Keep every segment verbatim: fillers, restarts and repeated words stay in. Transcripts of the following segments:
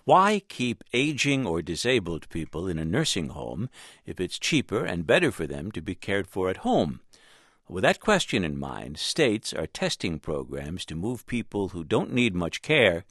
Why keep aging or disabled people in a nursing home if it's cheaper and better for them to be cared for at home? With that question in mind, states are testing programs to move people who don't need much care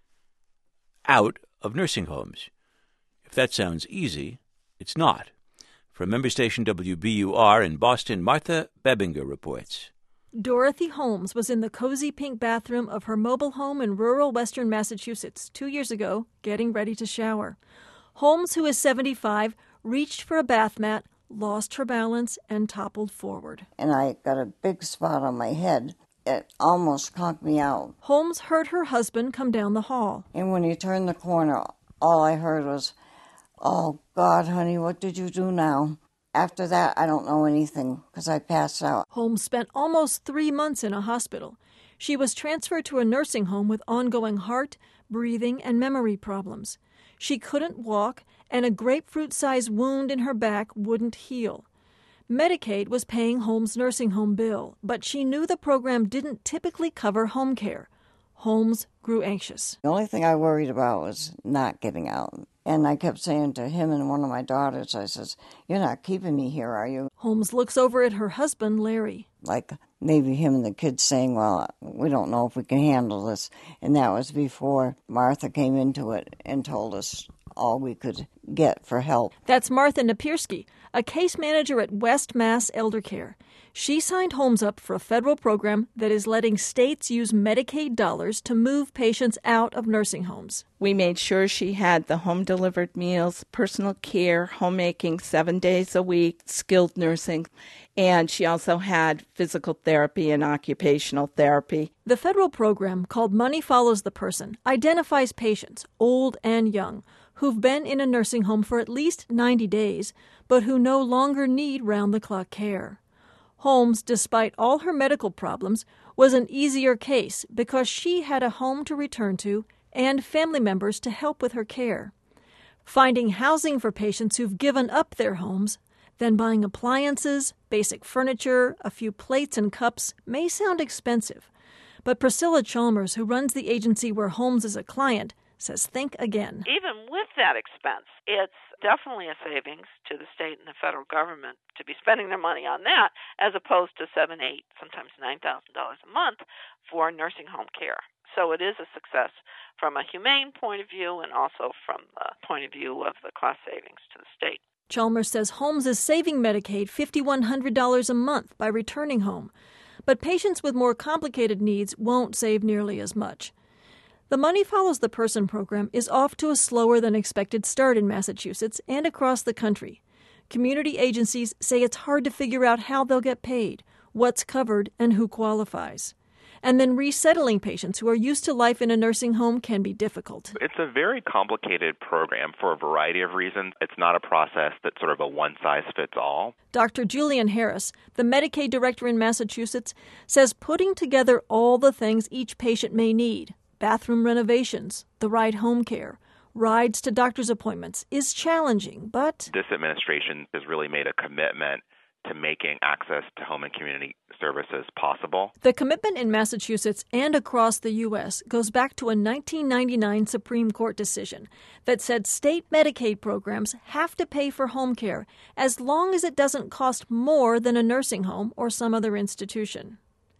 out of nursing homes. If that sounds easy, it's not. From member station W B U R in Boston, Martha Bebinger reports. Dorothy Holmes was in the cozy pink bathroom of her mobile home in rural western Massachusetts two years ago, getting ready to shower. Holmes, who is seventy-five, reached for a bath mat, lost her balance, and toppled forward. And I got a big spot on my head. It almost conked me out. Holmes heard her husband come down the hall. And when he turned the corner, all I heard was, "Oh, God, honey, what did you do now?" After that, I don't know anything because I passed out. Holmes spent almost three months in a hospital. She was transferred to a nursing home with ongoing heart, breathing, and memory problems. She couldn't walk, and a grapefruit-sized wound in her back wouldn't heal. Medicaid was paying Holmes' nursing home bill, but she knew the program didn't typically cover home care. Holmes grew anxious. The only thing I worried about was not getting out. And I kept saying to him and one of my daughters, I says, "You're not keeping me here, are you?" Holmes looks over at her husband, Larry. Like maybe him and the kids saying, "Well, we don't know if we can handle this." And that was before Martha came into it and told us all we could get for help. That's Martha Napierski, a case manager at West Mass Elder Care. She signed Holmes up for a federal program that is letting states use Medicaid dollars to move patients out of nursing homes. We made sure she had the home-delivered meals, personal care, homemaking seven days a week, skilled nursing, and she also had physical therapy and occupational therapy. The federal program, called Money Follows the Person, identifies patients, old and young, who've been in a nursing home for at least ninety days, but who no longer need round-the-clock care. Holmes, despite all her medical problems, was an easier case because she had a home to return to and family members to help with her care. Finding housing for patients who've given up their homes, then buying appliances, basic furniture, a few plates and cups may sound expensive. But Priscilla Chalmers, who runs the agency where Holmes is a client, says think again. Even with that expense, it's definitely a savings to the state and the federal government to be spending their money on that, as opposed to seven, eight, sometimes nine thousand dollars a month for nursing home care. So it is a success from a humane point of view and also from the point of view of the cost savings to the state. Chalmers says Holmes is saving Medicaid five thousand one hundred dollars a month by returning home, but patients with more complicated needs won't save nearly as much. The Money Follows the Person program is off to a slower than expected start in Massachusetts and across the country. Community agencies say it's hard to figure out how they'll get paid, what's covered, and who qualifies. And then resettling patients who are used to life in a nursing home can be difficult. It's a very complicated program for a variety of reasons. It's not a process that's sort of a one-size-fits-all. Doctor Julian Harris, the Medicaid director in Massachusetts, says putting together all the things each patient may need, bathroom renovations, the right home care, rides to doctor's appointments, is challenging, but this administration has really made a commitment to making access to home and community services possible. The commitment in Massachusetts and across the U S goes back to a nineteen ninety-nine Supreme Court decision that said state Medicaid programs have to pay for home care as long as it doesn't cost more than a nursing home or some other institution.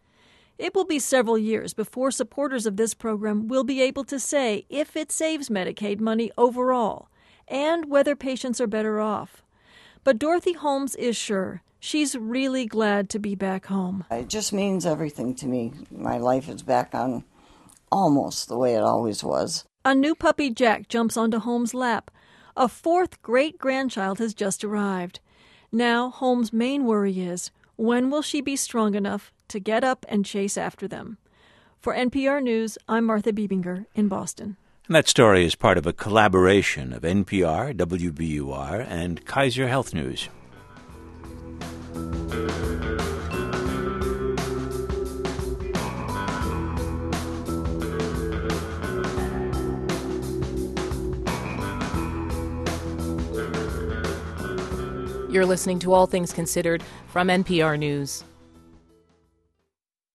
It will be several years before supporters of this program will be able to say if it saves Medicaid money overall and whether patients are better off. But Dorothy Holmes is sure. She's really glad to be back home. It just means everything to me. My life is back on almost the way it always was. A new puppy, Jack, jumps onto Holmes' lap. A fourth great-grandchild has just arrived. Now Holmes' main worry is, when will she be strong enough to get up and chase after them? For N P R News, I'm Martha Bebinger in Boston. And that story is part of a collaboration of N P R, W B U R, and Kaiser Health News. You're listening to All Things Considered from N P R News.